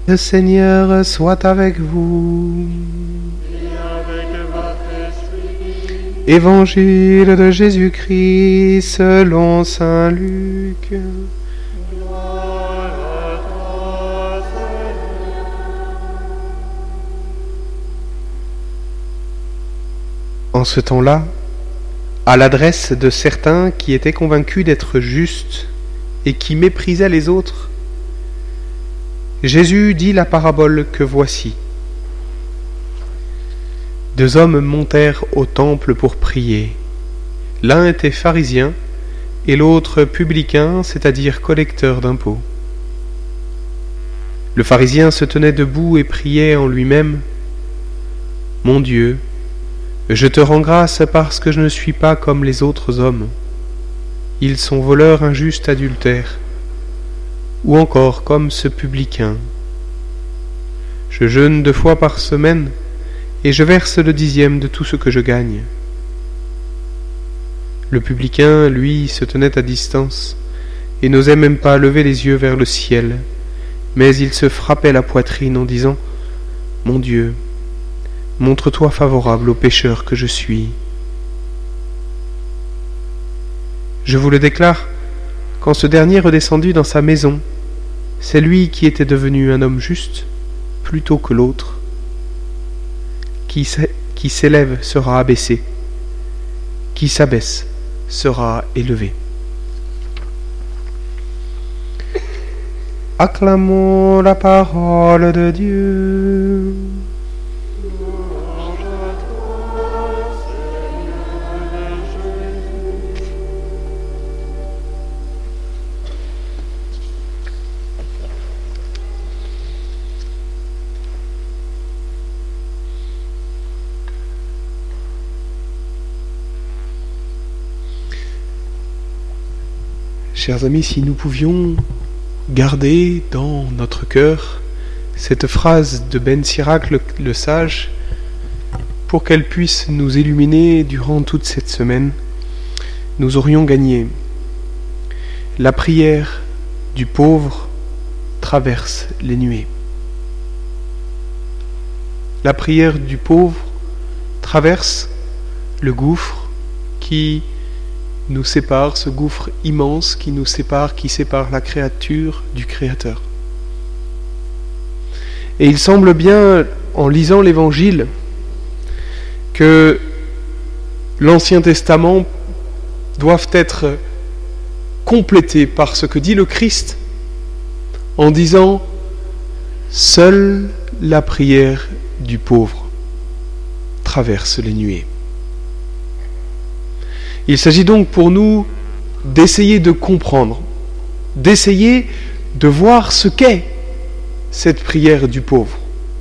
Le Seigneur soit avec vous. Et avec votre esprit. Évangile de Jésus-Christ selon saint Luc. Gloire à toi, Seigneur. En ce temps-là, à l'adresse de certains qui étaient convaincus d'être justes et qui méprisaient les autres, Jésus dit la parabole que voici. Deux hommes montèrent au temple pour prier. L'un était pharisien et l'autre publicain, c'est-à-dire collecteur d'impôts. Le pharisien se tenait debout et priait en lui-même : « Mon Dieu, je te rends grâce parce que je ne suis pas comme les autres hommes. Ils sont voleurs, injustes, adultères. Ou encore comme ce publicain. Je jeûne 2 fois par semaine et je verse le 10e de tout ce que je gagne. » Le publicain, lui, se tenait à distance et n'osait même pas lever les yeux vers le ciel, mais il se frappait la poitrine en disant : « Mon Dieu, montre-toi favorable au pécheur que je suis. » Je vous le déclare, quand ce dernier redescendit dans sa maison, c'est lui qui était devenu un homme juste plutôt que l'autre. Qui s'élève sera abaissé, qui s'abaisse sera élevé. Acclamons la parole de Dieu. Chers amis, si nous pouvions garder dans notre cœur cette phrase de Ben Sirac le sage, pour qu'elle puisse nous illuminer durant toute cette semaine, nous aurions gagné. La prière du pauvre traverse les nuées. La prière du pauvre traverse le gouffre qui nous sépare, ce gouffre immense qui nous sépare, qui sépare la créature du Créateur. Et il semble bien, en lisant l'Évangile, que l'Ancien Testament doive être complété par ce que dit le Christ, en disant « Seule la prière du pauvre traverse les nuées ». Il s'agit donc pour nous d'essayer de comprendre, d'essayer de voir ce qu'est cette prière du pauvre.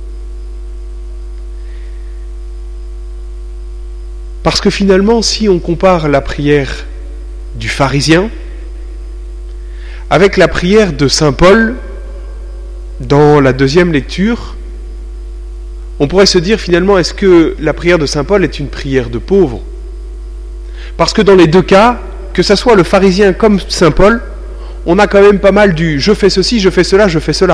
Parce que finalement, si on compare la prière du pharisien avec la prière de saint Paul dans la 2e lecture, on pourrait se dire finalement, est-ce que la prière de saint Paul est une prière de pauvre ? Parce que dans les 2 cas, que ça soit le pharisien comme saint Paul, on a quand même pas mal du « je fais ceci, je fais cela, je fais cela ».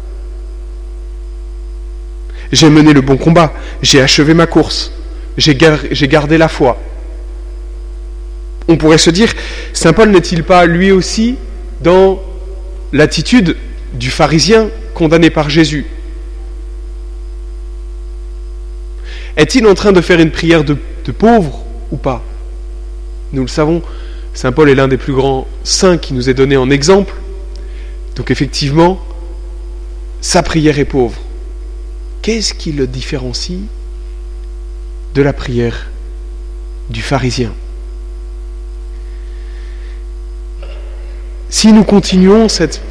J'ai mené le bon combat, j'ai achevé ma course, j'ai gardé la foi. On pourrait se dire, saint Paul n'est-il pas lui aussi dans l'attitude du pharisien condamné par Jésus ? Est-il en train de faire une prière de pauvre ou pas ? Nous le savons, saint Paul est l'un des plus grands saints qui nous est donné en exemple. Donc effectivement, sa prière est pauvre. Qu'est-ce qui le différencie de la prière du pharisien ? Si nous continuons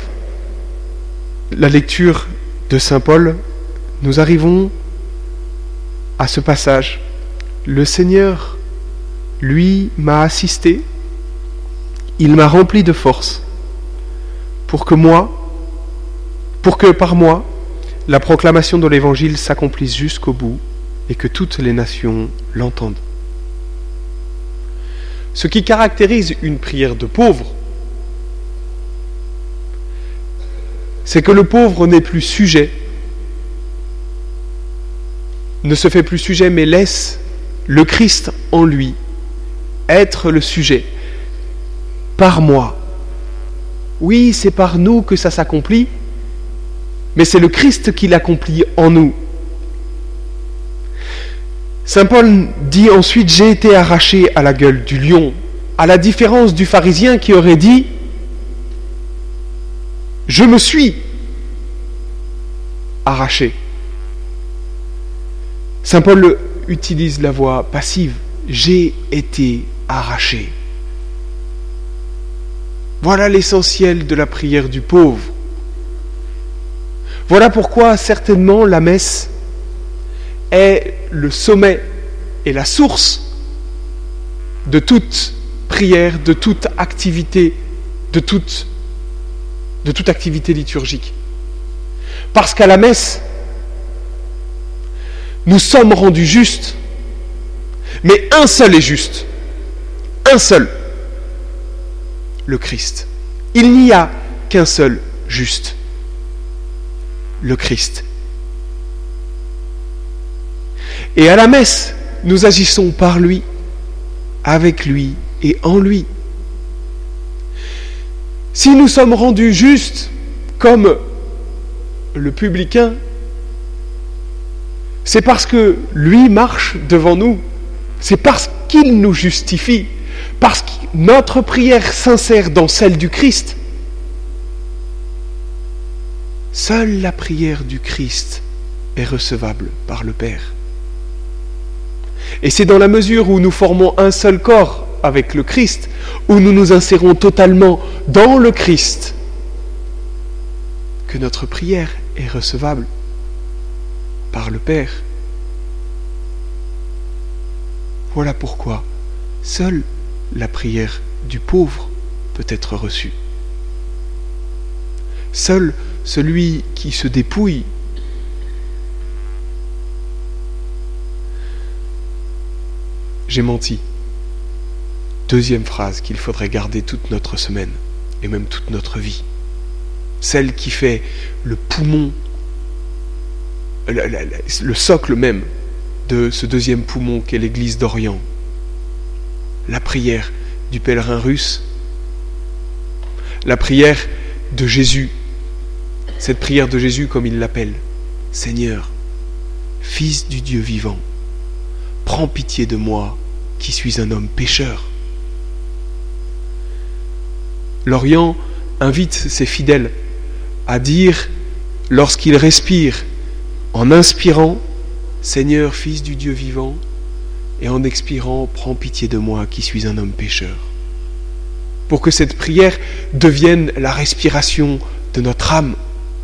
la lecture de saint Paul, nous arrivons à ce passage. Le Seigneur, lui, m'a assisté, il m'a rempli de force pour que par moi, la proclamation de l'Évangile s'accomplisse jusqu'au bout et que toutes les nations l'entendent. Ce qui caractérise une prière de pauvre, c'est que le pauvre n'est plus sujet ne se fait plus sujet, mais laisse le Christ en lui être le sujet. Par moi. Oui, c'est par nous que ça s'accomplit, mais c'est le Christ qui l'accomplit en nous. Saint Paul dit ensuite « J'ai été arraché à la gueule du lion », à la différence du pharisien qui aurait dit « Je me suis arraché ». Saint Paul utilise la voix passive « J'ai été arraché ». Voilà l'essentiel de la prière du pauvre. Voilà pourquoi certainement la messe est le sommet et la source de toute prière, de toute activité, de toute activité liturgique. Parce qu'à la messe, nous sommes rendus justes, mais un seul est juste, un seul, le Christ. Il n'y a qu'un seul juste, le Christ. Et à la messe, nous agissons par lui, avec lui et en lui. Si nous sommes rendus justes comme le publicain, c'est parce que lui marche devant nous, c'est parce qu'il nous justifie, parce que notre prière s'insère dans celle du Christ. Seule la prière du Christ est recevable par le Père. Et c'est dans la mesure où nous formons un seul corps avec le Christ, où nous nous insérons totalement dans le Christ, que notre prière est recevable par le Père. Voilà pourquoi seule la prière du pauvre peut être reçue. Seul celui qui se dépouille j'ai menti. Deuxième phrase qu'il faudrait garder toute notre semaine et même toute notre vie. Celle qui fait le poumon, le socle même de ce deuxième poumon qu'est l'Église d'Orient. La prière du pèlerin russe, la prière de Jésus, cette prière de Jésus comme il l'appelle, Seigneur, Fils du Dieu vivant, prends pitié de moi qui suis un homme pécheur. L'Orient invite ses fidèles à dire, lorsqu'ils respirent, en inspirant, Seigneur, Fils du Dieu vivant, et en expirant, prends pitié de moi qui suis un homme pécheur. Pour que cette prière devienne la respiration de notre âme.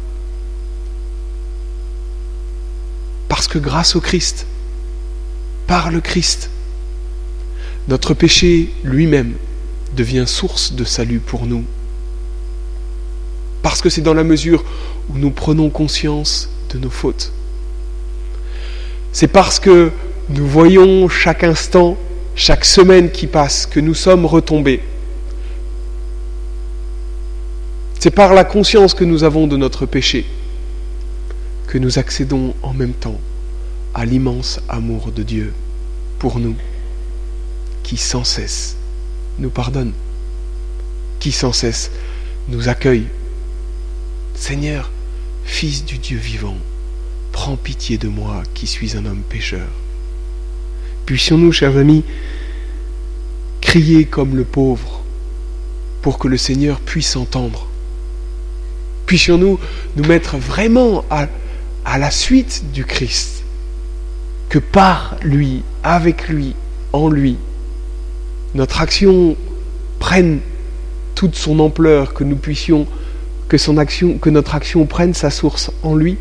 Parce que grâce au Christ, par le Christ, notre péché lui-même devient source de salut pour nous. Parce que c'est dans la mesure où nous prenons conscience de nos fautes. C'est parce que nous voyons chaque instant, chaque semaine qui passe, que nous sommes retombés. C'est par la conscience que nous avons de notre péché que nous accédons en même temps à l'immense amour de Dieu pour nous, qui sans cesse nous pardonne, qui sans cesse nous accueille. Seigneur, Fils du Dieu vivant, prends pitié de moi qui suis un homme pécheur. Puissions-nous, chers amis, crier comme le pauvre pour que le Seigneur puisse entendre. Puissions-nous nous mettre vraiment à la suite du Christ, que par lui, avec lui, en lui, notre action prenne toute son ampleur, que nous puissions, que notre action prenne sa source en lui.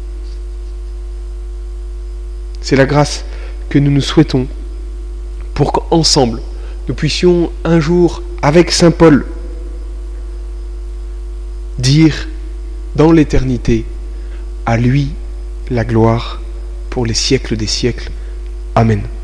C'est la grâce que nous nous souhaitons pour qu'ensemble, nous puissions un jour, avec Saint Paul, dire dans l'éternité, à lui la gloire pour les siècles des siècles. Amen.